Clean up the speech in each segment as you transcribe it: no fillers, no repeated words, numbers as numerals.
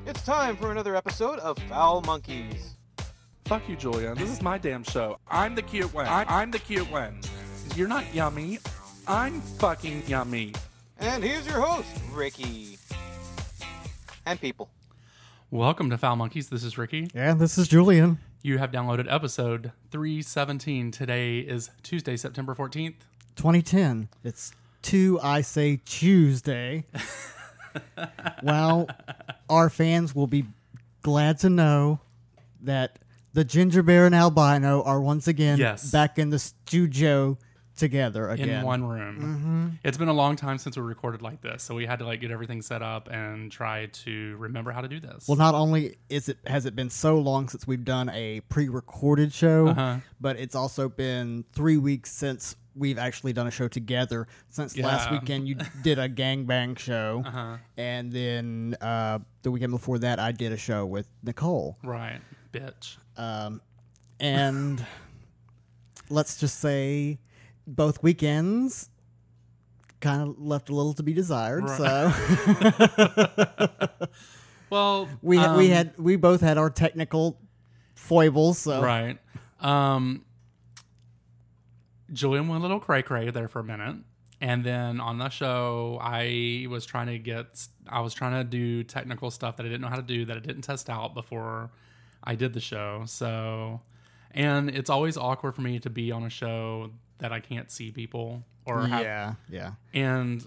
It's time for another episode of Foul Monkeys. Fuck you, Julian. This is my damn show. I'm the cute one. I'm the cute one. You're not yummy. I'm fucking yummy. And here's your host, Ricky. And people. Welcome to Foul Monkeys. This is Ricky. And this is Julian. You have downloaded episode 317. Today is Tuesday, September 14th. 2010. It's I say Tuesday. Well, our fans will be glad to know that the Ginger Bear and Albino are once again back in the studio together again. In one room. Mm-hmm. It's been a long time since we recorded like this, so we had to get everything set up and try to remember how to do this. Well, not only has it been so long since we've done a pre-recorded show, but it's also been 3 weeks since we've actually done a show together. Since last weekend, you did a gangbang show, and then the weekend before that, I did a show with Nicole. Right, bitch. And let's just say both weekends kind of left a little to be desired. Right. So, well, we both had our technical foibles. So, right. Julian went a little cray-cray there for a minute. And then on the show, I was trying to do technical stuff that I didn't know how to do, that I didn't test out before I did the show. So, and it's always awkward for me to be on a show that I can't see people or have. Yeah. And,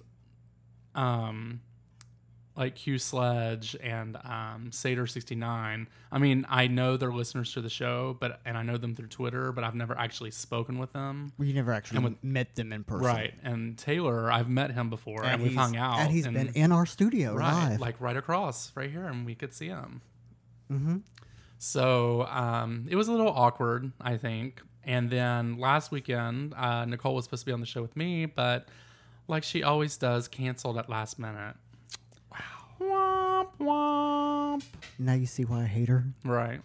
like Q Sledge and Satyr 69. I mean, I know they're listeners to the show, and I know them through Twitter, but I've never actually spoken with them. We never actually met them in person, right? And Taylor, I've met him before, and we've hung out, and he's been in our studio live, like right across, right here, and we could see him. Mm-hmm. So it was a little awkward, I think. And then last weekend, Nicole was supposed to be on the show with me, but like she always does, canceled at last minute. Womp womp. Now you see why I hate her. Right.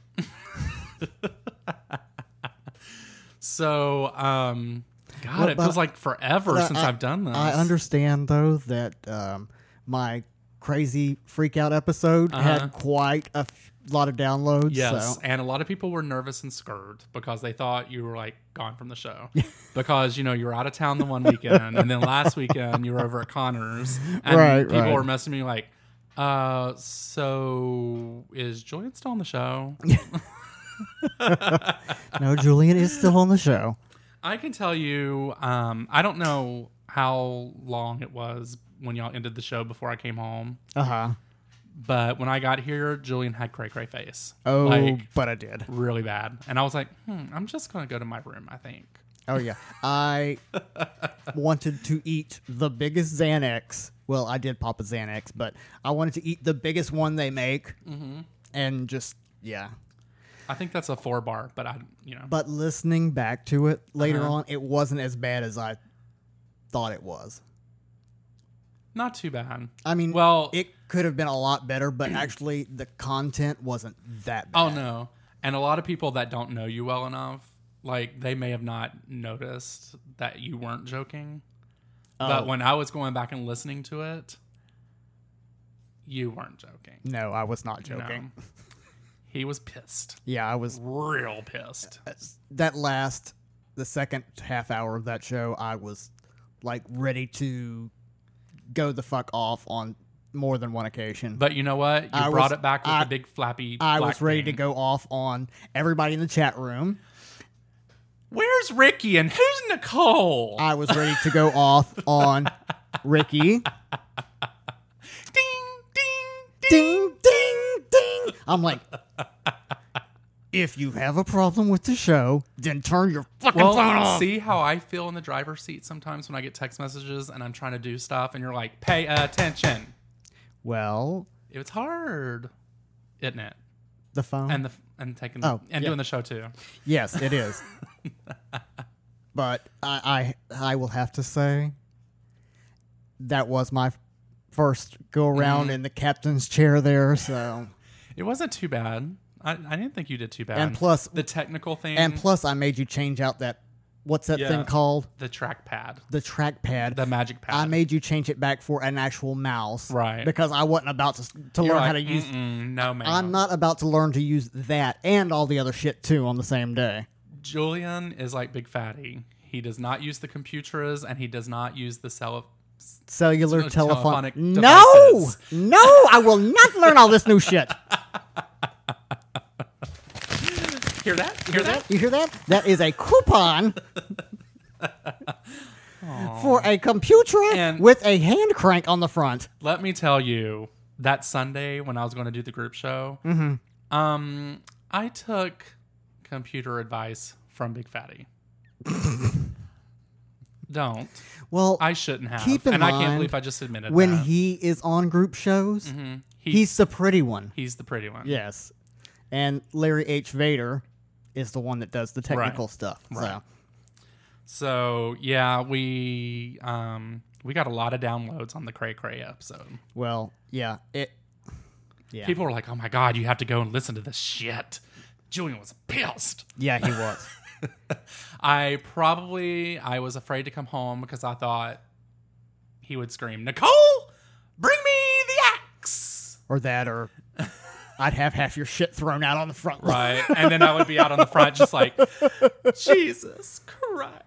So, God, it feels like forever since I've done this. I understand, though, that my crazy freak out episode had quite a lot of downloads. Yes, so. And a lot of people were nervous and scared because they thought you were gone from the show. Because, you were out of town the one weekend, and then last weekend you were over at Connor's, and people were messaging me like, so is Julian still on the show? No, Julian is still on the show. I can tell you, I don't know how long it was when y'all ended the show before I came home. But when I got here, Julian had cray-cray face. Oh, but I did. Really bad. And I was like, I'm just going to go to my room, I think. Oh, yeah. I wanted to eat the biggest Xanax. Well, I did pop a Xanax, but I wanted to eat the biggest one they make. Mm-hmm. And just, yeah. I think that's a 4-bar, but But listening back to it later on, it wasn't as bad as I thought it was. Not too bad. I mean, well, it could have been a lot better, but actually the content wasn't that bad. Oh, no. And a lot of people that don't know you well enough, they may have not noticed that you weren't joking. Oh. But when I was going back and listening to it, you weren't joking. No, I was not joking. No. He was pissed. Yeah, I was real pissed. The second half hour of that show, I was ready to go the fuck off on more than one occasion. But you know what? You brought it back with the big flappy I was ready thing. to go off on everybody in the chat room. Where's Ricky and who's Nicole? I was ready to go off on Ricky. Ding, ding, ding, ding, ding. I'm like, if you have a problem with the show, then turn your fucking phone off. See how I feel in the driver's seat sometimes when I get text messages and I'm trying to do stuff and you're like, pay attention. Well, it's hard, isn't it? The phone and taking yeah. doing the show too. Yes, it is. But I will have to say that was my first go around in the captain's chair there. So it wasn't too bad. I didn't think you did too bad. And plus the technical thing. And plus, I made you change out that what's that thing called? The trackpad. The trackpad. The magic pad. I made you change it back for an actual mouse. Right. Because I wasn't about to learn how to use... No, man. I'm not about to learn to use that and all the other shit, too, on the same day. Julian is like Big Fatty. He does not use the computers, and he does not use the cellular telephonic devices. No, I will not learn all this new shit. Hear that? Hear that? You hear that? That is a coupon for a computer with a hand crank on the front. Let me tell you, that Sunday when I was going to do the group show, I took computer advice from Big Fatty. Don't. Well, I shouldn't have. Keep in mind, I can't believe I just admitted when that. he is on group shows, he's the pretty one. He's the pretty one. Yes. And Larry H. Vader is the one that does the technical stuff. Right. So yeah, we got a lot of downloads on the Cray Cray episode. Well, yeah. People were like, "Oh my god, you have to go and listen to this shit." Julian was pissed. Yeah, he was. I was afraid to come home because I thought he would scream, "Nicole, bring me the axe!" Or I'd have half your shit thrown out on the front lawn. Right. And then I would be out on the front just like, Jesus Christ.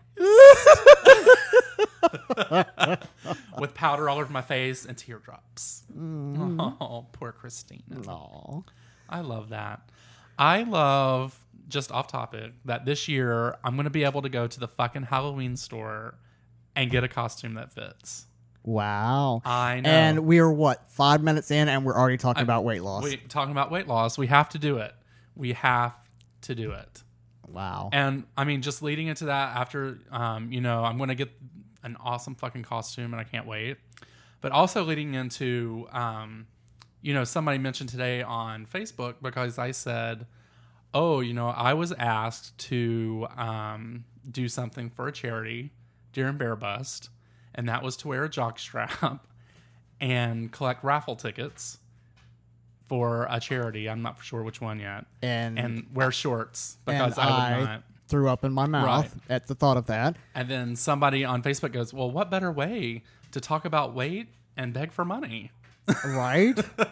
With powder all over my face and teardrops. Oh, poor Christina. Aww. I love that. I love, just off topic, that this year I'm going to be able to go to the fucking Halloween store and get a costume that fits. Wow. I know. And we're 5 minutes in and we're already talking about weight loss. Talking about weight loss. We have to do it. We have to do it. Wow. And I mean, just leading into that after, I'm going to get an awesome fucking costume and I can't wait. But also leading into, somebody mentioned today on Facebook because I said, I was asked to do something for a charity during Bear Bust. And that was to wear a jockstrap and collect raffle tickets for a charity. I'm not for sure which one yet. And wear shorts because I would not. Threw up in my mouth at the thought of that. And then somebody on Facebook goes, well, what better way to talk about weight and beg for money? Right?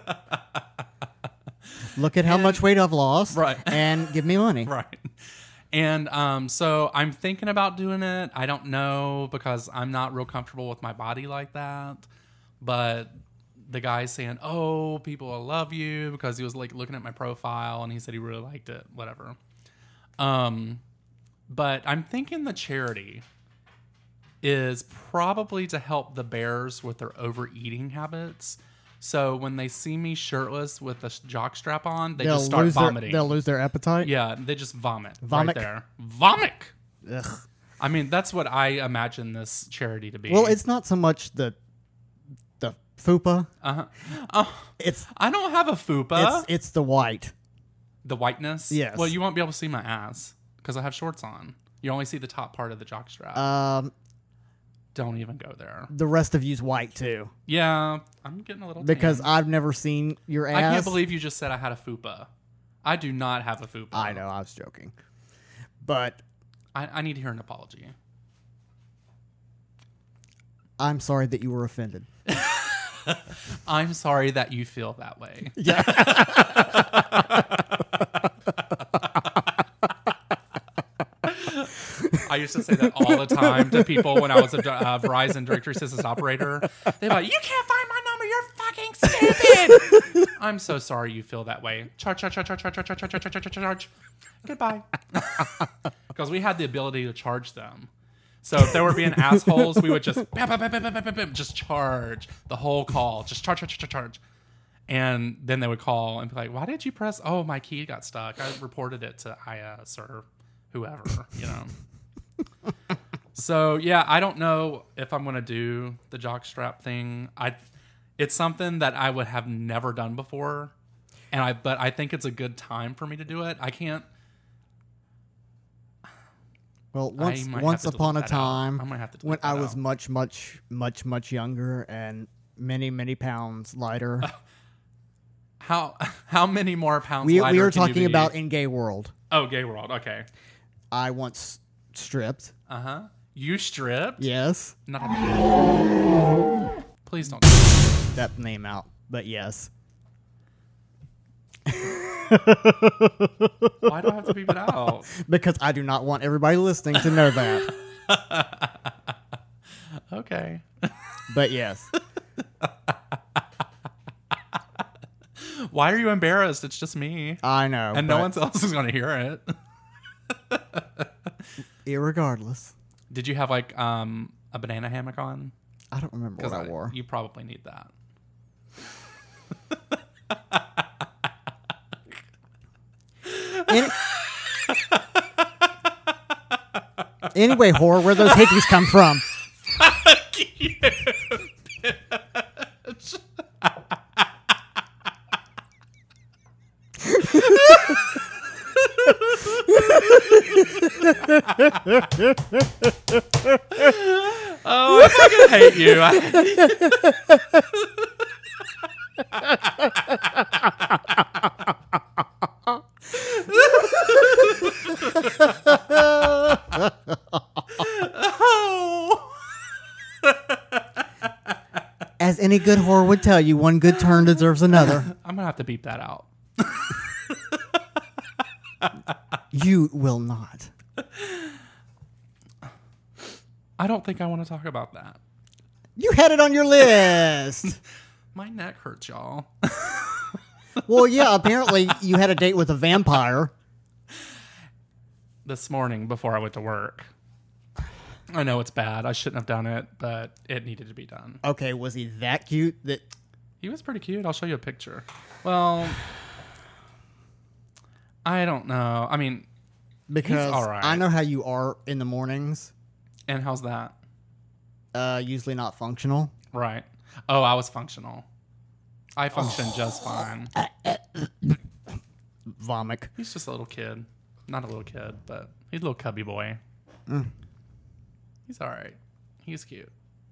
Look at how much weight I've lost. Right. And give me money. Right. And so I'm thinking about doing it. I don't know because I'm not real comfortable with my body like that. But the guy's saying, oh, people will love you because he was like looking at my profile and he said he really liked it, whatever. But I'm thinking the charity is probably to help the bears with their overeating habits. So when they see me shirtless with a jockstrap on, they'll just start vomiting. They'll lose their appetite? Yeah, they just vomit. Vomit. Right there. Vomit! Ugh. I mean, that's what I imagine this charity to be. Well, it's not so much the fupa. Uh-huh. Oh, I don't have a fupa. It's the white. The whiteness? Yes. Well, you won't be able to see my ass because I have shorts on. You only see the top part of the jockstrap. Don't even go there. The rest of you's white too. Yeah, I'm getting a little because tan. I've never seen your ass. I can't believe you just said I had a fupa. I do not have a fupa. I know, I was joking. But I need to hear an apology. I'm sorry that you were offended. I'm sorry that you feel that way. Yeah. I used to say that all the time to people when I was a Verizon directory systems operator. They're like, you can't find my number. You're fucking stupid. I'm so sorry you feel that way. Charge. Goodbye. Because we had the ability to charge them. So if they were being assholes, we would just charge the whole call. Just charge. And then they would call and be like, why did you press? Oh, my key got stuck. I reported it to IS or whoever, So, yeah, I don't know if I'm going to do the jockstrap thing. It's something that I would have never done before. But I think it's a good time for me to do it. I can't. Well, once upon a time, I might have to when I was much, much, much, much younger and many, many pounds lighter. How many more pounds lighter? We were talking about in Gay World. Oh, Gay World. Okay. I once stripped. You stripped? Yes. Not Please don't. That name out, but yes. Why do I have to beep it out? Because I do not want everybody listening to know that. Okay. But yes. Why are you embarrassed? It's just me. I know. And no one else is going to hear it. Irregardless. Did you have like a banana hammock on? I don't remember what I wore. You probably need that. Anyway, whore, where those hickeys come from? Fuck you, bitch. Oh, I fucking hate you. As any good whore would tell you, one good turn deserves another. I'm gonna have to beep that out. You will not. I don't think I want to talk about that. You had it on your list. My neck hurts, y'all. Well, yeah, apparently you had a date with a vampire. This morning before I went to work. I know it's bad. I shouldn't have done it, but it needed to be done. Okay, was he that cute that... He was pretty cute. I'll show you a picture. Well, I don't know. I mean, because he's all right. I know how you are in the mornings. And how's that? Usually not functional. Right. Oh, I was functional. I functioned just fine. Vomit. He's just a little kid. Not a little kid, but he's a little cubby boy. He's all right. He's cute.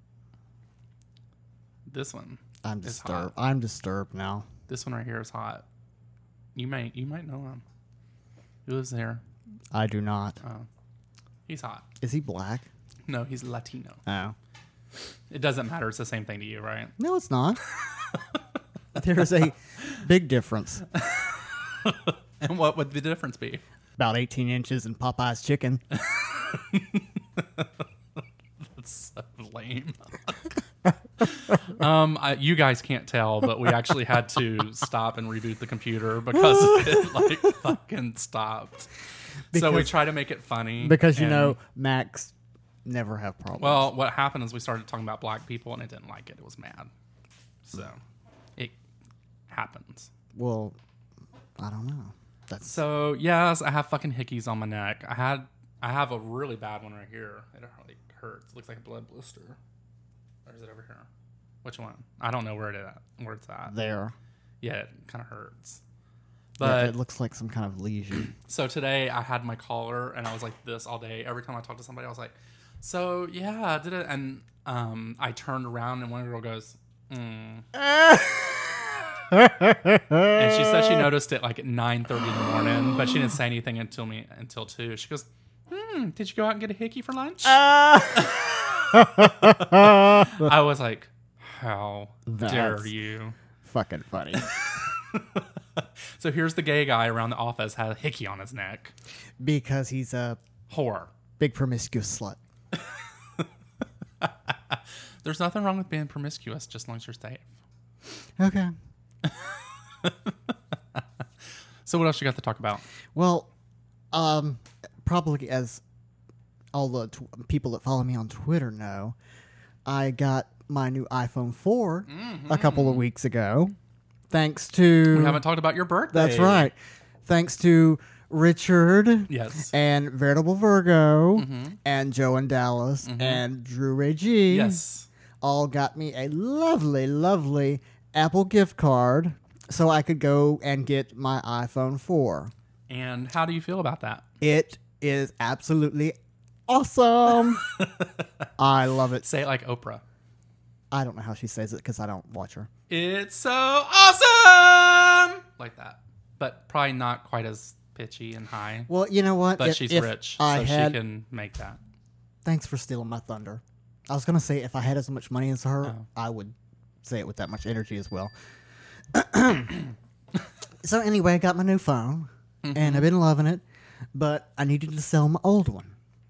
This one. I'm disturbed. I'm disturbed now. This one right here is hot. You might know him. He lives here. I do not. Oh. He's hot. Is he black? No, he's Latino. Oh. It doesn't matter. It's the same thing to you, right? No, it's not. There's a big difference. And what would the difference be? About 18 inches in Popeye's chicken. That's so lame. You guys can't tell, but we actually had to stop and reboot the computer because it fucking stopped. So we try to make it funny. Because, Macs never have problems. Well, what happened is we started talking about black people and it didn't like it. It was mad. So it happens. Well, I don't know. So, yes, I have fucking hickeys on my neck. I have a really bad one right here. It really hurts. It looks like a blood blister. Or is it over here? Which one? I don't know where it's at. There. Yeah, it kind of hurts. But yeah, it looks like some kind of lesion. So today I had my collar and I was like this all day. Every time I talked to somebody, I was like, so yeah, I did it. And I turned around and one girl goes, And she said she noticed it like at 9:30 in the morning, but she didn't say anything until 2. She goes, did you go out and get a hickey for lunch? I was like, how dare you? Fucking funny. So here's the gay guy around the office had a hickey on his neck. Because he's a whore. Big promiscuous slut. There's nothing wrong with being promiscuous, just as long as you're safe. Okay. So what else you got to talk about? Well, probably as all the people that follow me on Twitter know, I got my new iPhone 4 a couple of weeks ago. Thanks to... We haven't talked about your birthday. That's right. Thanks to Richard. Yes. And Veritable Virgo. And Joe in Dallas. And Drew Ray G. Yes. All got me a lovely, lovely Apple gift card so I could go and get my iPhone 4. And how do you feel about that? It is absolutely awesome. I love it. Say it like Oprah. I don't know how she says it because I don't watch her. It's so awesome! Like that. But probably not quite as pitchy and high. Well, you know what? But she's rich, so she can make that. Thanks for stealing my thunder. I was going to say if I had as much money as her, I would say it with that much energy as well. So anyway, I got my new phone, and I've been loving it, but I needed to sell my old one.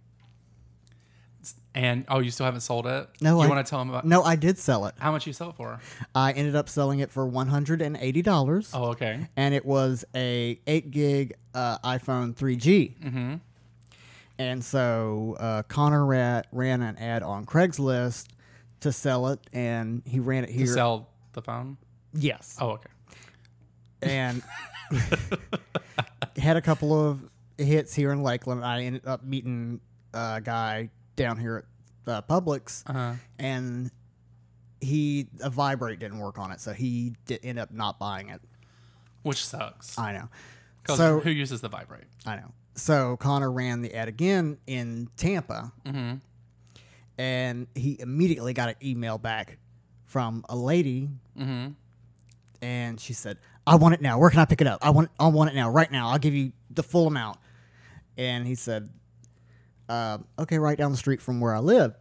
And, you still haven't sold it? No. You want to tell them about... No, I did sell it. How much you sell it for? I ended up selling it for $180. Oh, okay. And it was a 8 gig iPhone 3G. Mm-hmm. And so Connor ran an ad on Craigslist to sell it, and he ran it here. To sell the phone? Yes. Oh, okay. And had a couple of hits here in Lakeland. I ended up meeting a guy down here at Publix, and a Vibrate didn't work on it, so he ended up not buying it. Which sucks. I know. Because who uses the Vibrate? I know. So Connor ran the ad again in Tampa, and he immediately got an email back from a lady, and she said, "I want it now. Where can I pick it up? I want it now, right now. I'll give you the full amount." And he said, "Okay, right down the street from where I live."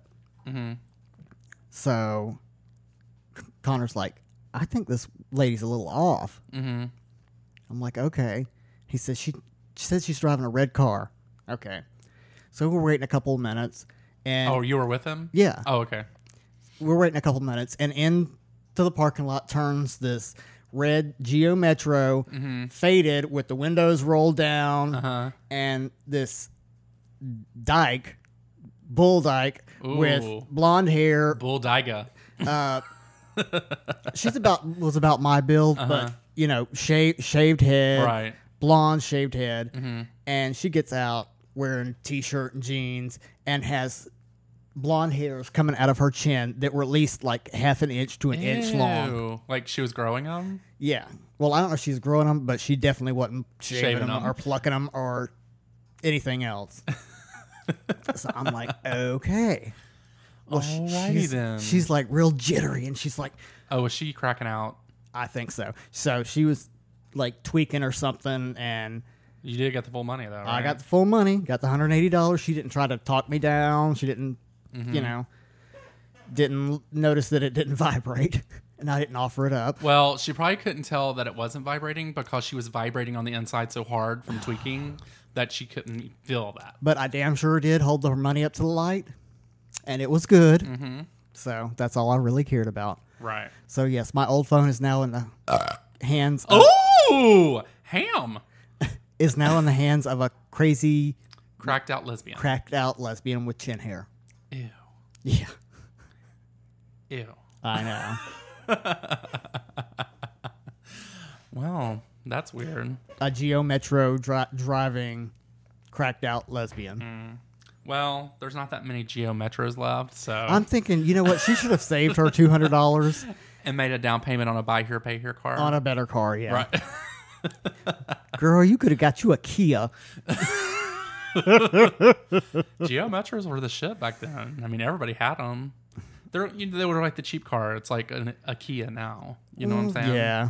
So Connor's like, "I think this lady's a little off." I'm like, "Okay." He says she says she's driving a red car. Okay. So we're waiting a couple of minutes. And you were with him? Yeah. Oh, okay. We're waiting a couple of minutes, and into the parking lot turns this red Geo Metro, faded with the windows rolled down, and this bull dyke with blonde hair. Bull Dyga. Was about my build, but shaved head, right? Blonde shaved head, and she gets out wearing t-shirt and jeans and has blonde hairs coming out of her chin that were at least like half an inch to an inch long. Like she was growing them? Yeah. Well, I don't know if she's growing them, but she definitely wasn't shaving them or plucking them or anything else. So I'm like, okay. Well, alrighty then. She's like real jittery, and she's like, oh, was she cracking out? I think so. So she was like tweaking or something, and you did get the full money though, right? I got the full money, got the $180. She didn't try to talk me down. She didn't, didn't notice that it didn't vibrate, and I didn't offer it up. Well, she probably couldn't tell that it wasn't vibrating because she was vibrating on the inside so hard from tweaking that she couldn't feel that. But I damn sure did hold her money up to the light, and it was good. So that's all I really cared about. Right. So yes, my old phone is now in the hands. Ooh, ham. Is now in the hands of a crazy, cracked out lesbian with chin hair. Ew. Yeah. Ew. I know. Well, that's weird. A Geo Metro driving cracked out lesbian. Well, there's not that many Geo Metros left, so I'm thinking, you know what? She should have saved her $200 and made a down payment on a buy here, pay here car. On a better car, yeah. Right. Girl, you could have got you a Kia. Geo Metros were the shit back then. I mean, everybody had them. They were like the cheap car. It's like a Kia now. You know what I'm saying? Yeah.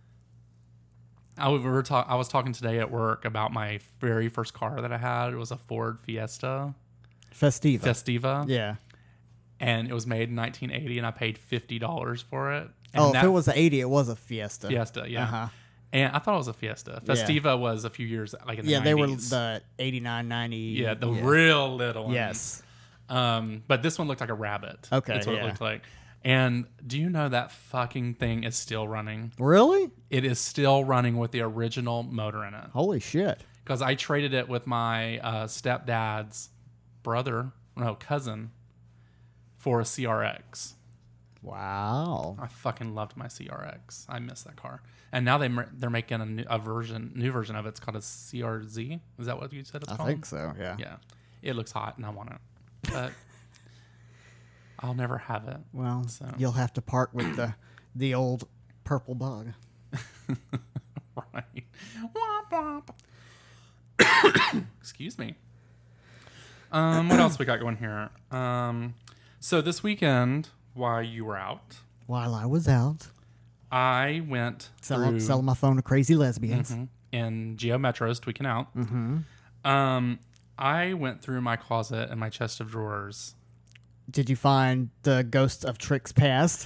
I was talking today at work about my very first car that I had. It was a Ford Fiesta. Festiva. Yeah. And it was made in 1980, and I paid $50 for it. And if it was an 80, it was a Fiesta. Fiesta, yeah. Uh-huh. And I thought it was a Fiesta. Festiva was a few years, like in the 90s. Yeah, they were the 89, 90. Yeah, the real little ones. Yes. But this one looked like a rabbit. Okay, That's what it looked like. And do you know that fucking thing is still running? Really? It is still running with the original motor in it. Holy shit. Because I traded it with my stepdad's cousin for a CRX. Wow. I fucking loved my CRX. I miss that car. And now they're making a new version of it. It's called a CRZ. Is that what you said it's called? I think so, yeah. Yeah. It looks hot and I want it. But I'll never have it. Well, you'll have to part with the old purple bug. Right. Womp womp. Excuse me. What else we got going here? So this weekend, while you were out, while I was out, I went selling my phone to crazy lesbians. in Geo Metros, tweaking out. Mm-hmm. I went through my closet and my chest of drawers. Did you find the Ghost of Tricks Past?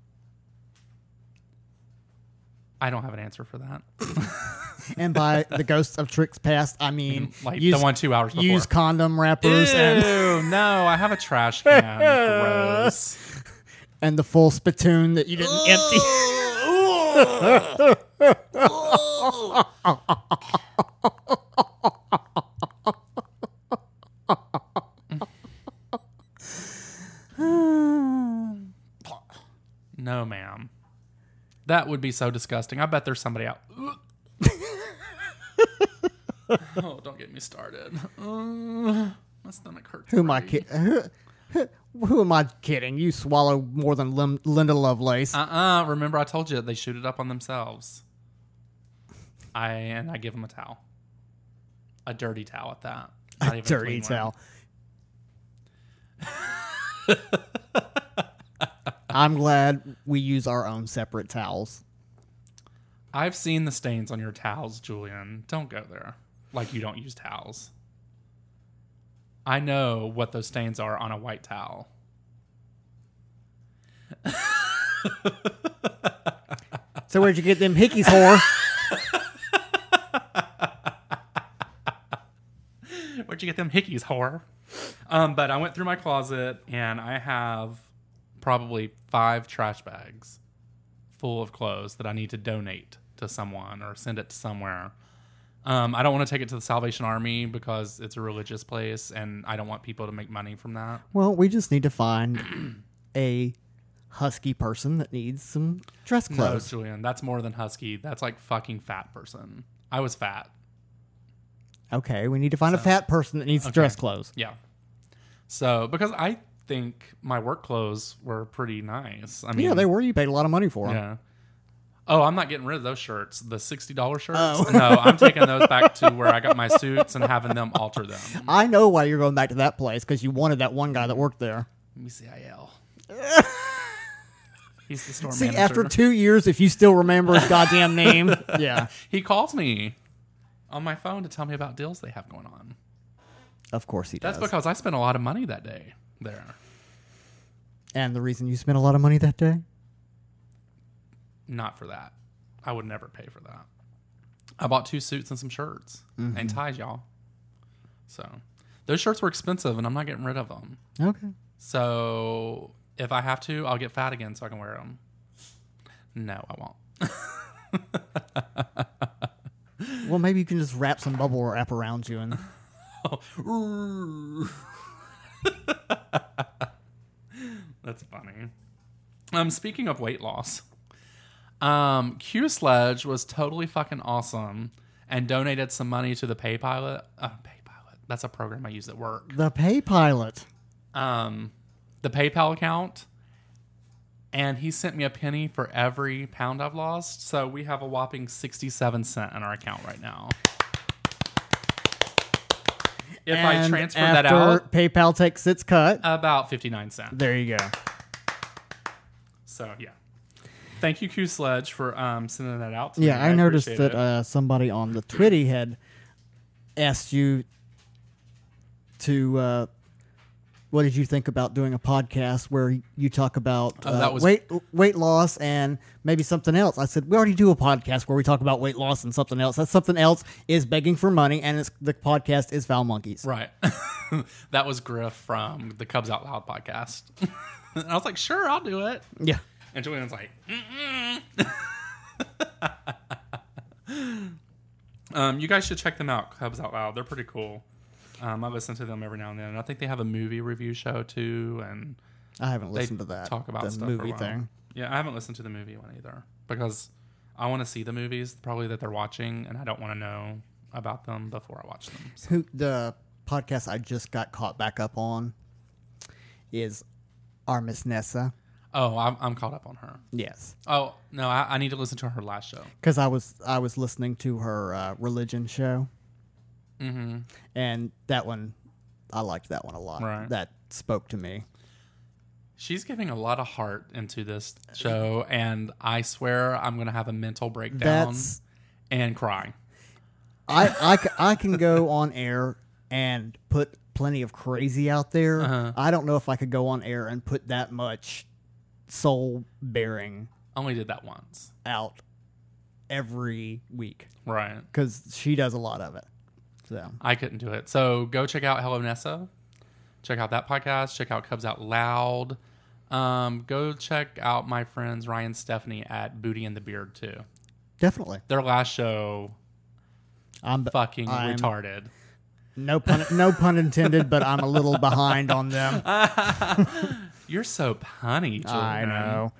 I don't have an answer for that. And by the Ghost of Tricks Past, I mean like the one 2 hours before. Use condom wrappers. Ew, no, I have a trash can. Gross. And the full spittoon that you didn't empty. No, ma'am. That would be so disgusting. I bet there's somebody out. Oh, don't get me started. My stomach hurts. Who am I kidding? Who am I kidding? You swallow more than Linda Lovelace. Remember, I told you they shoot it up on themselves. I give them a towel, a dirty towel at that. Not A even dirty clean towel. I'm glad we use our own separate towels. I've seen the stains on your towels, Julian. Don't go there. Like you don't use towels. I know what those stains are on a white towel. So where'd you get them hickeys, whore? Where'd you get them hickeys, whore? But I went through my closet and I have probably 5 trash bags full of clothes that I need to donate to someone or send it to somewhere. I don't want to take it to the Salvation Army because it's a religious place and I don't want people to make money from that. Well, we just need to find a husky person that needs some dress clothes. No, Julian, that's more than husky. That's like fucking fat person. I was fat. Okay, we need to find a fat person that needs dress clothes. Yeah. So, because I think my work clothes were pretty nice. I mean, Yeah, they were. You paid a lot of money for them. Yeah. Oh, I'm not getting rid of those shirts. The $60 shirts? Oh. No, I'm taking those back to where I got my suits and having them alter them. I know why you're going back to that place, because you wanted that one guy that worked there. Let me see IL. He's the store See, manager. after 2 years, if you still remember his goddamn name. Yeah. He calls me on my phone to tell me about deals they have going on. Of course he does. That's because I spent a lot of money that day there. And the reason you spent a lot of money that day? Not for that. I would never pay for that. I bought 2 suits and some shirts and ties, y'all. So those shirts were expensive and I'm not getting rid of them. Okay. So if I have to, I'll get fat again so I can wear them. No, I won't. Well, maybe you can just wrap some bubble wrap around you and... That's funny. Speaking of weight loss, Q Sledge was totally fucking awesome and donated some money to the Pay Pilot. That's a program I use at work. The Pay Pilot. The PayPal account. And he sent me a penny for every pound I've lost. So we have a whopping 67 cents in our account right now. If I transfer that out, PayPal takes its cut. about 59 cents. There you go. So, yeah. Thank you, Q Sledge, for sending that out to me. Yeah, I noticed appreciate that somebody on the Twitty had asked you to... what did you think about doing a podcast where you talk about that was- weight loss and maybe something else? I said, we already do a podcast where we talk about weight loss and something else. That something else is begging for money, and the podcast is Foul Monkeys. Right. That was Griff from the Cubs Out Loud podcast. And I was like, sure, I'll do it. Yeah. And Julian's like, you guys should check them out, Cubs Out Loud. They're pretty cool. I listen to them every now and then. I think they have a movie review show too, and I haven't listened to that. Talk about the stuff movie for a while. thing. Yeah, I haven't listened to the movie one either because I want to see the movies probably that they're watching, and I don't want to know about them before I watch them. So. The podcast I just got caught back up on is Our Miss Nessa. Oh, I'm caught up on her. Yes. Oh no, I need to listen to her last show because I was listening to her religion show. Mm-hmm. And that one, I liked that one a lot. Right. That spoke to me. She's giving a lot of heart into this show, and I swear I'm going to have a mental breakdown and cry. I can go on air and put plenty of crazy out there. I don't know if I could go on air and put that much soul bearing. Only did that once. Out every week. Right. Because she does a lot of it. So I couldn't do it. So go check out Hello Nessa. Check out that podcast. Check out Cubs Out Loud. Go check out my friends Ryan and Stephanie at Booty and the Beard too. Definitely. Their last show, I'm retarded. No pun intended, but I'm a little behind on them. You're so punny, Julian. I know.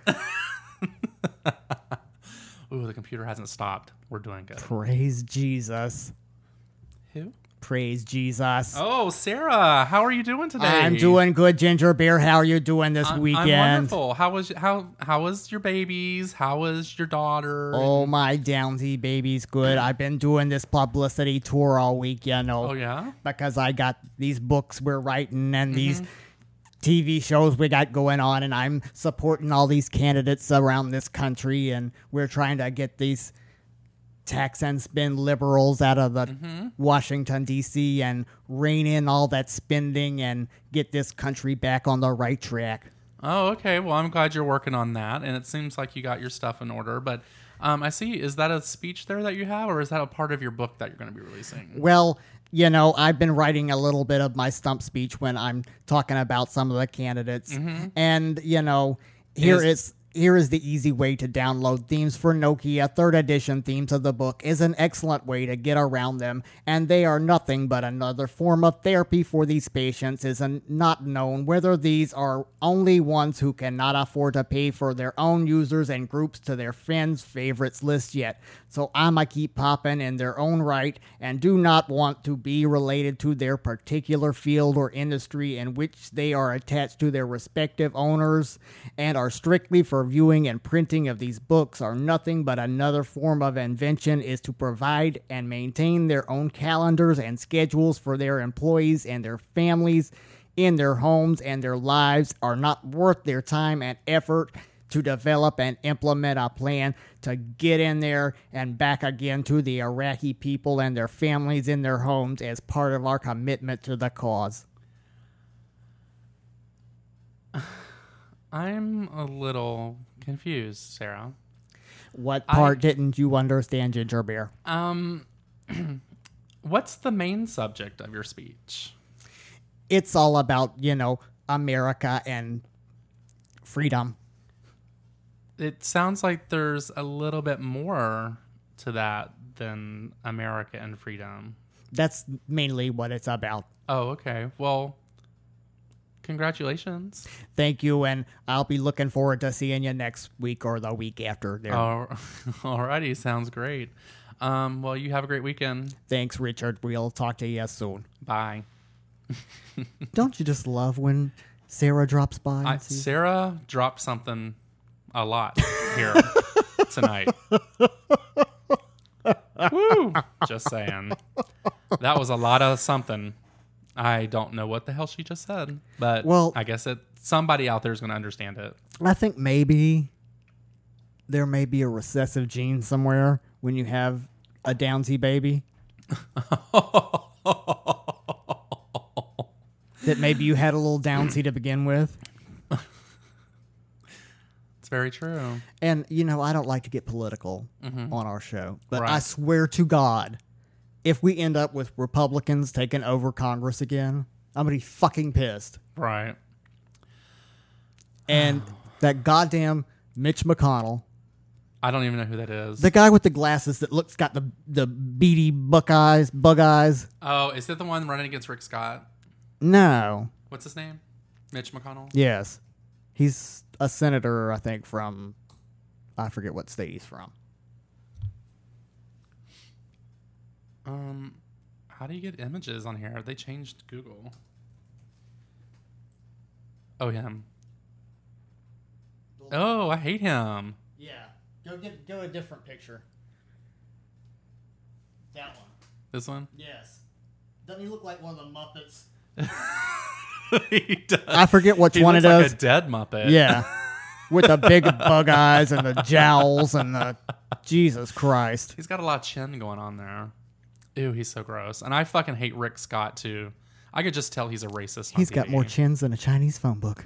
Ooh, the computer hasn't stopped. We're doing good. Praise Jesus. Who? Praise Jesus. Oh, Sarah, how are you doing today? I'm doing good, Ginger Bear. How are you doing this weekend? I'm wonderful. How was your babies? How was your daughter? Oh, my Downsy baby's good. I've been doing this publicity tour all week, you know. Oh, yeah? Because I got these books we're writing and these TV shows we got going on, and I'm supporting all these candidates around this country, and we're trying to get these tax and spend liberals out of the Washington, D.C. and rein in all that spending and get this country back on the right track. Oh, okay. Well, I'm glad you're working on that, and it seems like you got your stuff in order. But I see, is that a speech there that you have, or is that a part of your book that you're going to be releasing? Well, you know, I've been writing a little bit of my stump speech when I'm talking about some of the candidates. And, you know, here is the easy way to download Themes for Nokia. 3rd edition themes of the book is an excellent way to get around them, and they are nothing but another form of therapy for these patients. Is not known whether these are only ones who cannot afford to pay for their own users and groups to their friends' favorites list yet. So I'ma keep popping in their own right and do not want to be related to their particular field or industry in which they are attached to their respective owners, and are strictly for viewing and printing of these books are nothing but another form of invention is to provide and maintain their own calendars and schedules for their employees and their families in their homes, and their lives are not worth their time and effort to develop and implement a plan to get in there and back again to the Iraqi people and their families in their homes as part of our commitment to the cause. I'm a little confused, Sarah. What part didn't you understand, Ginger Bear? What's the main subject of your speech? It's all about, you know, America and freedom. It sounds like there's a little bit more to that than America and freedom. That's mainly what it's about. Oh, okay. Well, congratulations. Thank you, and I'll be looking forward to seeing you next week or the week after. There. Alrighty, sounds great. Well, you have a great weekend. Thanks, Richard. We'll talk to you soon. Bye. Don't you just love when Sarah drops by? Sarah dropped something a lot here tonight. Woo! Just saying. That was a lot of something. I don't know what the hell she just said, but I guess somebody out there is going to understand it. I think maybe there may be a recessive gene somewhere when you have a Downsy baby. That maybe you had a little Downsy to begin with. It's very true. And, you know, I don't like to get political on our show, but I swear to God, if we end up with Republicans taking over Congress again, I'm going to be fucking pissed. Right. And that goddamn Mitch McConnell. I don't even know who that is. The guy with the glasses that got the beady bug eyes. Oh, is that the one running against Rick Scott? No. What's his name? Mitch McConnell? Yes. He's a senator, I think, from, I forget what state he's from. How do you get images on here? They changed Google. Oh, him. Oh, I hate him. Yeah. Go a different picture. That one. This one? Yes. Doesn't he look like one of the Muppets? He does. I forget which he one it looks like is. a dead Muppet. Yeah. With the big bug eyes and the jowls and the... Jesus Christ. He's got a lot of chin going on there. Ew, he's so gross. And I fucking hate Rick Scott, too. I could just tell he's a racist. He's got more chins than a Chinese phone book.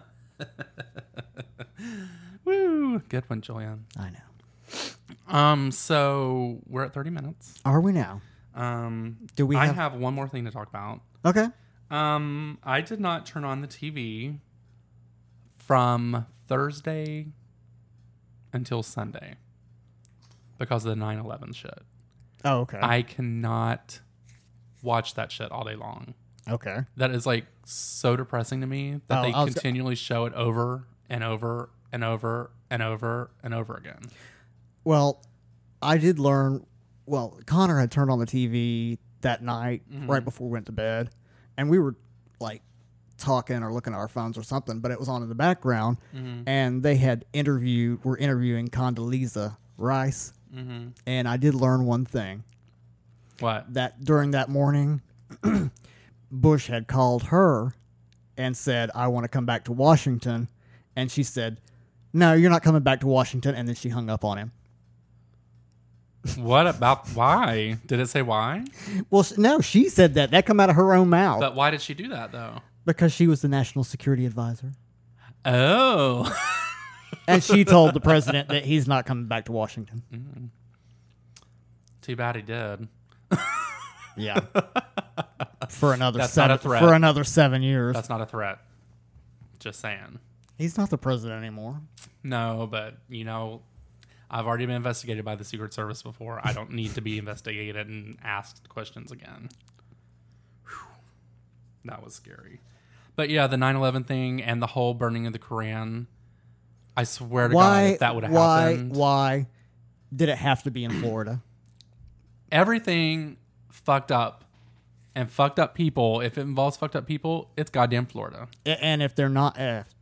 Woo! Good one, Julian. I know. So we're at 30 minutes. Are we now? Do we? I have one more thing to talk about. Okay. I did not turn on the TV from Thursday until Sunday because of the 9/11 shit. Oh, okay. I cannot watch that shit all day long. Okay. That is like so depressing to me that they continually show it over and over and over and over and over again. Well, I did learn. Well, Connor had turned on the TV that night right before we went to bed, and we were like talking or looking at our phones or something, but it was on in the background, and they had were interviewing Condoleezza Rice, and I did learn one thing. What? That during that morning, Bush had called her and said, "I want to come back to Washington," and she said, "No, you're not coming back to Washington," and then she hung up on him. What about why? Did it say why? Well, no, she said that. That come out of her own mouth. But why did she do that, though? Because she was the national security advisor. Oh. And she told the president that he's not coming back to Washington. Mm. Too bad he did. Yeah. For another That's 7 not a threat. For another 7 years. That's not a threat. Just saying. He's not the president anymore. No, but, you know, I've already been investigated by the Secret Service before. I don't need to be investigated and asked questions again. Whew. That was scary. But yeah, the 9/11 thing and the whole burning of the Quran. I swear to God, if that would have happened. Why did it have to be in Florida? Everything fucked up and fucked up people. If it involves fucked up people, it's goddamn Florida. And if they're not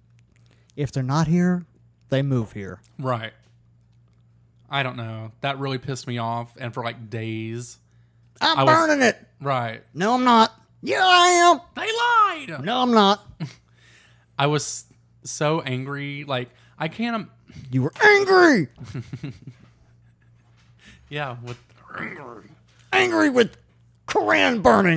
here, they move here. Right. I don't know. That really pissed me off. And for like days. I'm burning it. Right. No, I'm not. Yeah, I am. They lied. No, I'm not. I was so angry. Like, I can't. You were angry. Yeah. Angry with Quran burning.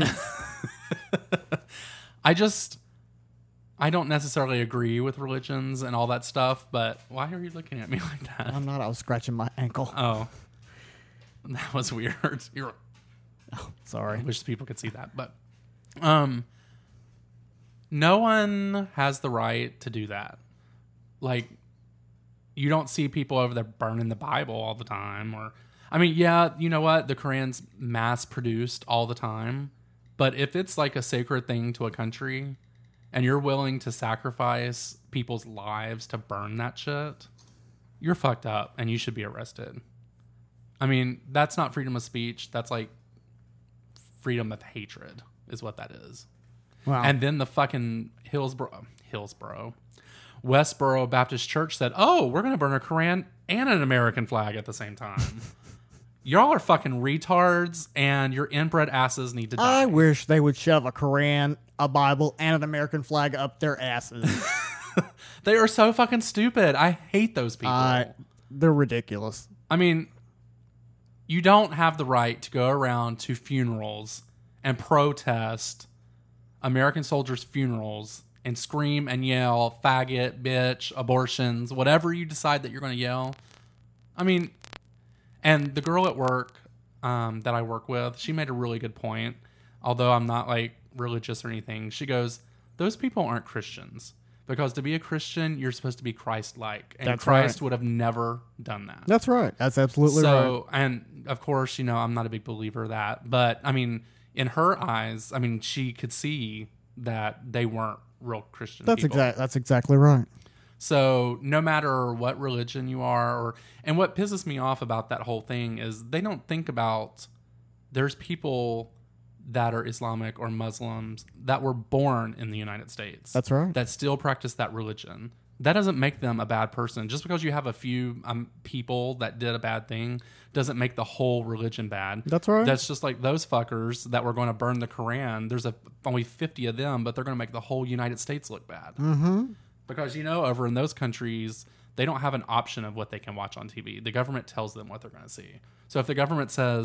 I don't necessarily agree with religions and all that stuff, but why are you looking at me like that? I'm not. I was scratching my ankle. Oh, that was weird. Sorry. I wish people could see that, but no one has the right to do that. Like, you don't see people over there burning the Bible all the time, or I mean, yeah, you know what? The Quran's mass produced all the time, but if it's like a sacred thing to a country, and you're willing to sacrifice people's lives to burn that shit, you're fucked up and you should be arrested. I mean, that's not freedom of speech. That's like freedom of hatred is what that is. Wow. And then the fucking Westboro Baptist Church said, "Oh, we're going to burn a Quran and an American flag at the same time." Y'all are fucking retards, and your inbred asses need to die. I wish they would shove a Quran, a Bible, and an American flag up their asses. They are so fucking stupid. I hate those people. They're ridiculous. I mean, you don't have the right to go around to funerals and protest American soldiers' funerals and scream and yell, faggot, bitch, abortions, whatever you decide that you're going to yell. I mean... And the girl at work that I work with, she made a really good point. Although I'm not like religious or anything, she goes, "Those people aren't Christians, because to be a Christian, you're supposed to be Christ-like, and Christ would have never done that." That's right. That's absolutely right. And of course, you know, I'm not a big believer of that, but I mean, in her eyes, I mean, she could see that they weren't real Christian people. That's exactly right. So no matter what religion you are, and what pisses me off about that whole thing is they don't think about there's people that are Islamic or Muslims that were born in the United States. That's right. That still practice that religion. That doesn't make them a bad person. Just because you have a few people that did a bad thing doesn't make the whole religion bad. That's right. That's just like those fuckers that were going to burn the Quran. There's only 50 of them, but they're going to make the whole United States look bad. Mm-hmm. Because, you know, over in those countries, they don't have an option of what they can watch on TV. The government tells them what they're going to see. So if the government says,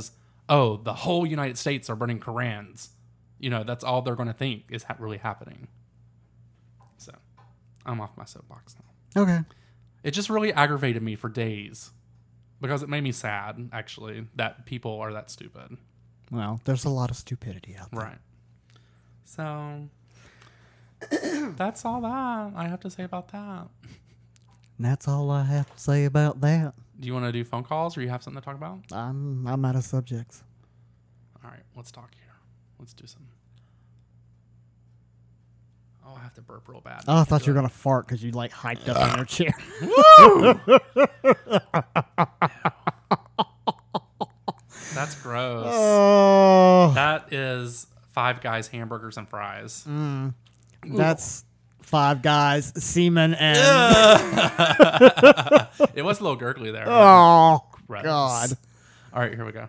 oh, the whole United States are burning Korans. That's all they're going to think is really happening. So, I'm off my soapbox now. Okay. It just really aggravated me for days because it made me sad, actually, that people are that stupid. Well, there's a lot of stupidity out there. Right. So, that's all that I have to say about that. And that's all I have to say about that. Do you want to do phone calls or you have something to talk about? I'm out of subjects. All right, let's talk here. Let's do some. Oh, I have to burp real bad. Oh, I thought you were going to fart because you hiked up in your chair. That's gross. Oh. That is Five Guys hamburgers and fries. That's Five Guys, semen, and... It was a little gurgly there. Oh, Gross. God. All right, here we go.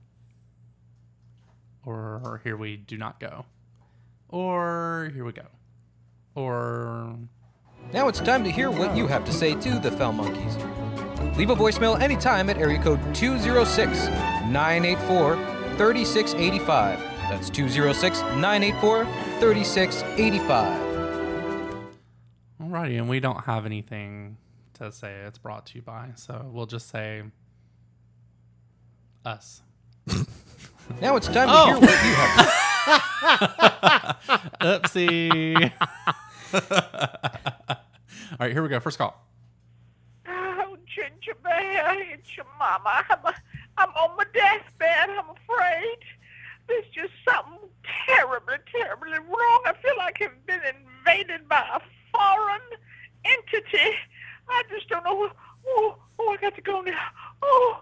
Or here we do not go. Or here we go. Or... Now it's time to hear what you have to say to the Foul Monkeys. Leave a voicemail anytime at area code 206-984-3685. That's 206-984-3685. Alrighty, and we don't have anything to say it's brought to you by, so we'll just say us. Now it's time to hear what you have to say. Oopsie. All right, here we go. First call. Oh, Ginger Bear, it's your mama. I'm on my deathbed, I'm afraid. There's just something terribly wrong. I feel like I've been invaded by a foreign entity. I just don't know. Oh, I got to go now. Oh.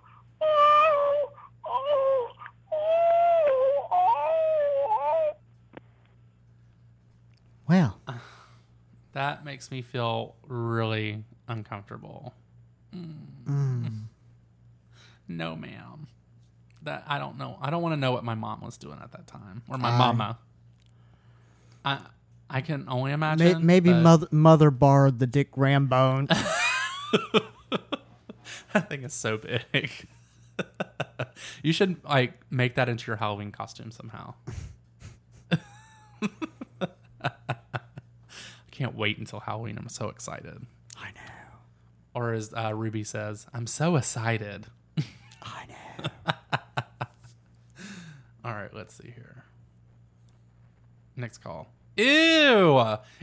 Well, That makes me feel really uncomfortable. No, ma'am. That I don't know. I don't want to know what my mom was doing at that time, or my mama. I can only imagine. maybe mother borrowed the Dick Rambone. That thing is so big. You should make that into your Halloween costume somehow. I can't wait until Halloween. I'm so excited. I know. Or as Ruby says, I'm so excited. I know. All right, let's see here. Next call. Ew!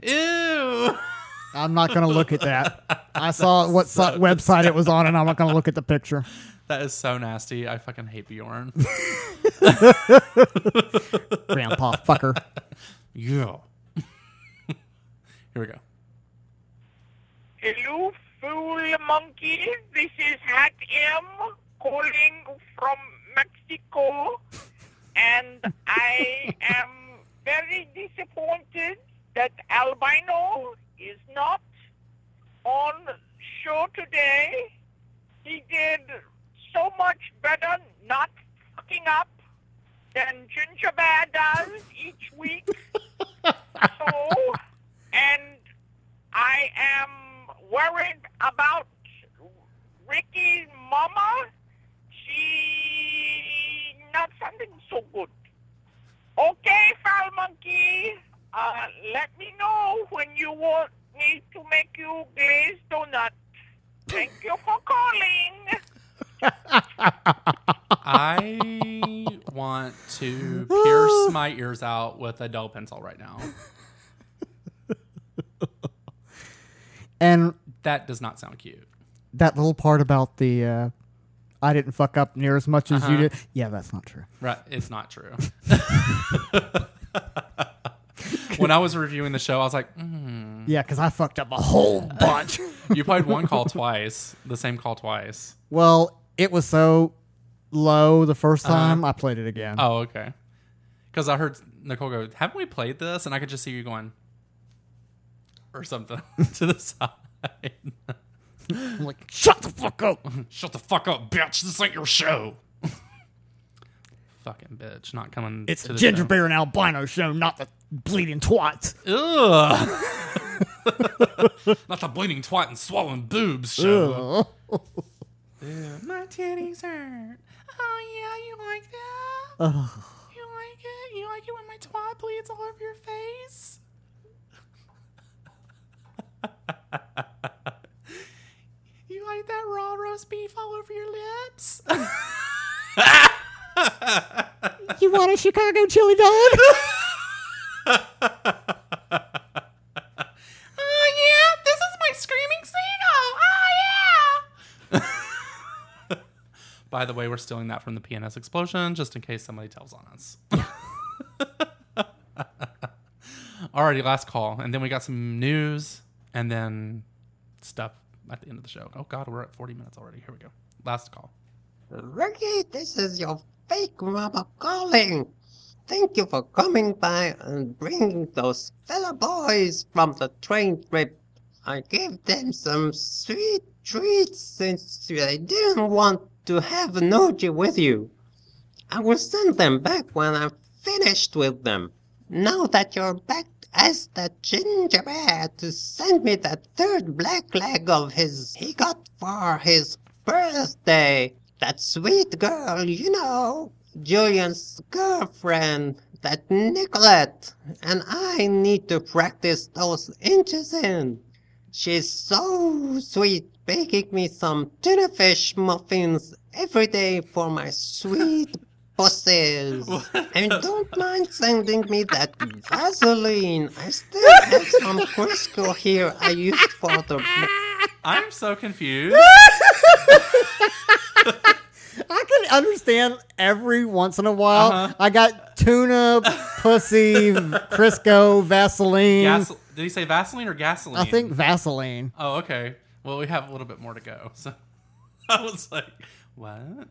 I'm not going to look at that. I saw what website it was on, and I'm not going to look at the picture. That is so nasty. I fucking hate Bjorn. Grandpa fucker. Yeah. Here we go. Hello, fool monkey. This is Hat M calling from Mexico, and I am very disappointed that Albino is not on show today. He did so much better not fucking up than Ginger Bear does each week. And I am worried about Ricky's mama. She not sounding so good. Okay, Foul Monkey. Let me know when you want me to make you glazed donut. Thank you for calling. I want to pierce my ears out with a dull pencil right now. And that does not sound cute. That little part about the I didn't fuck up near as much as you did. Yeah, that's not true. Right, it's not true. When I was reviewing the show, I was like, Yeah, because I fucked up a whole bunch. You played one call twice, the same call twice. Well, it was so low the first time, I played it again. Oh, okay. Because I heard Nicole go, haven't we played this? And I could just see you going, or something, to the side. I'm like, shut the fuck up. Shut the fuck up, bitch. This ain't your show. Fucking bitch. Not coming It's to a the Ginger show. Bear and Albino show, not the bleeding twats. Ugh. Not the bleeding twat and swallowing boobs show. Ugh. My titties hurt. Oh, yeah, you like that? You like it? You like it when my twat bleeds all over your face? You like that raw roast beef all over your lips? You want a Chicago chili dog? Oh, yeah, this is my screaming seagull. Oh, yeah. By the way, we're stealing that from the PNS Explosion, just in case somebody tells on us. Alrighty, last call. And then we got some news and then stuff at the end of the show. Oh, God, we're at 40 minutes already. Here we go. Last call. Ricky, this is your fake mama calling. Thank you for coming by and bringing those fellow boys from the train trip. I gave them some sweet treats since they didn't want to have an orgy with you. I will send them back when I'm finished with them. Now that you're back, ask that ginger bear to send me that third black leg of his he got for his birthday. That sweet girl, you know, Julian's girlfriend, that Nicolette, and I need to practice those inches in. She's so sweet, baking me some tuna fish muffins every day for my sweet pussies. And don't mind sending me that Vaseline. I still have some Crisco here I used for the... I'm so confused. I can understand every once in a while. I got tuna, pussy, Crisco, Vaseline. Did he say Vaseline or gasoline? I think Vaseline. Oh, okay. Well, we have a little bit more to go. So I was like, what?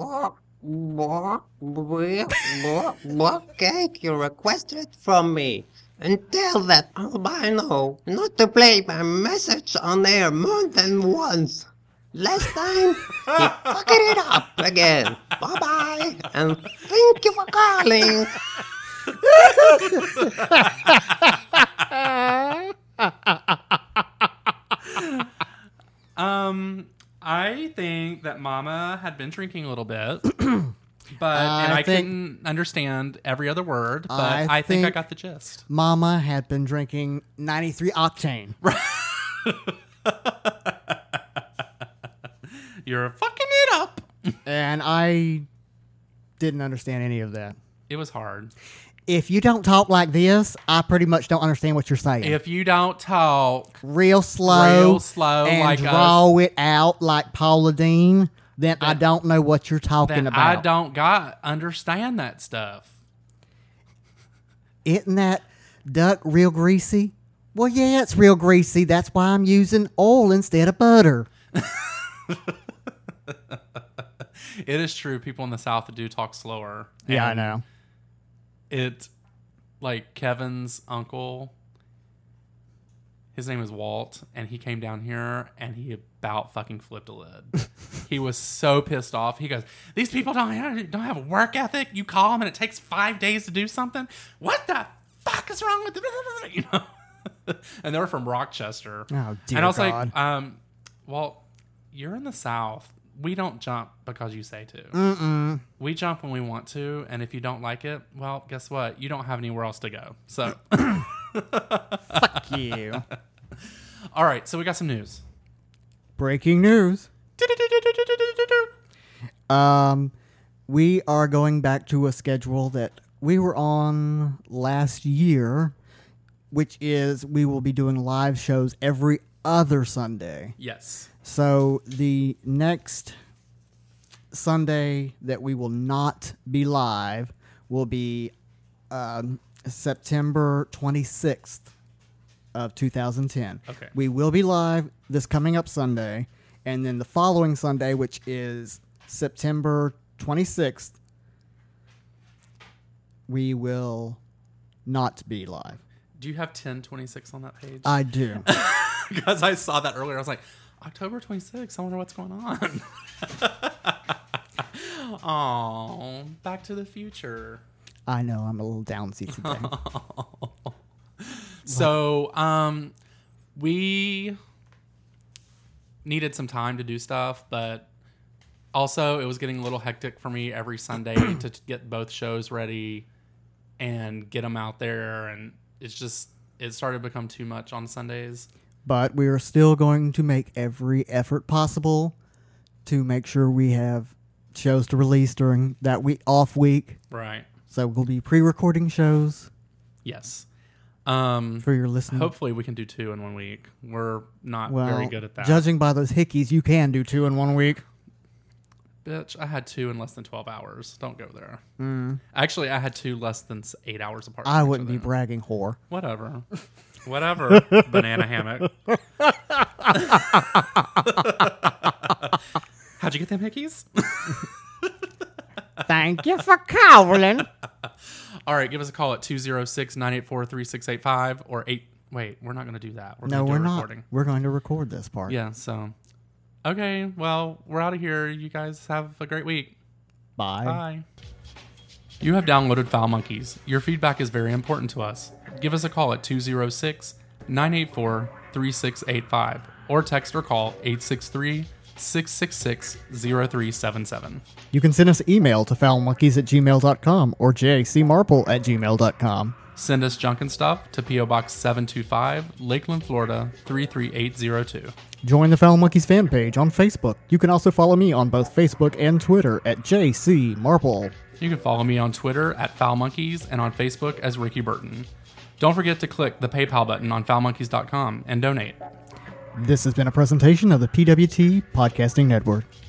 What cake you requested from me? And tell that albino not to play my message on air more than once. Last time, he fucked it up again. Bye-bye, and thank you for calling. I think that Mama had been drinking a little bit, and I couldn't understand every other word, but I think I got the gist. Mama had been drinking 93 octane. You're fucking it up. And I didn't understand any of that. It was hard. If you don't talk like this, I pretty much don't understand what you're saying. If you don't talk real slow and like draw it out like Paula Deen, then I don't know what you're talking about. I don't understand that stuff. Isn't that duck real greasy? Well, yeah, it's real greasy. That's why I'm using oil instead of butter. It is true. People in the South do talk slower. Yeah, I know. Like Kevin's uncle, his name is Walt, and he came down here and he about fucking flipped a lid. He was so pissed off. He goes, "These people don't have a work ethic. You call them and it takes 5 days to do something. What the fuck is wrong with them?" You know. And they were from Rochester. Oh, dear And I was God. like, well, you're in the South. We don't jump because you say to. Mm-mm. We jump when we want to, and if you don't like it, well, guess what? You don't have anywhere else to go. So, fuck you. All right, so we got some news. Breaking news. We are going back to a schedule that we were on last year, which is we will be doing live shows every other Sunday. Yes. So the next Sunday that we will not be live will be September 26th of 2010. Okay. We will be live this coming up Sunday, and then the following Sunday, which is September 26th, we will not be live. Do you have 1026 on that page? I do. Because I saw that earlier. I was like, October 26th, I wonder what's going on. Oh, Back to the Future. I know, I'm a little downsy today. So, we needed some time to do stuff, but Also, it was getting a little hectic for me every Sunday to get both shows ready and get them out there. And it started to become too much on Sundays. But we are still going to make every effort possible to make sure we have shows to release during that off week. Right. So we'll be pre-recording shows. Yes. For your listening. Hopefully we can do 2 in 1 week. We're not very good at that. Judging by those hickeys, you can do 2 in 1 week. Bitch, I had 2 in less than 12 hours. Don't go there. Actually, I had 2 less than 8 hours apart. I wouldn't be bragging, whore. Whatever. Whatever, banana hammock. How'd you get them hickeys? Thank you for calling. All right, give us a call at 206-984-3685 or 8. Wait, we're not going to do that. We're No, going to we're do a not. recording. We're going to record this part. Yeah, so. Okay, well, we're out of here. You guys have a great week. Bye. Bye. You have downloaded Foul Monkeys. Your feedback is very important to us. Give us a call at 206-984-3685 or text or call 863-666-0377. You can send us email to foulmonkeys@gmail.com or jcmarple@gmail.com. Send us junk and stuff to P.O. Box 725, Lakeland, Florida 33802. Join the Foul Monkeys fan page on Facebook. You can also follow me on both Facebook and Twitter at jcmarple. You can follow me on Twitter at Foul Monkeys and on Facebook as Ricky Burton. Don't forget to click the PayPal button on foulmonkeys.com and donate. This has been a presentation of the PWT Podcasting Network.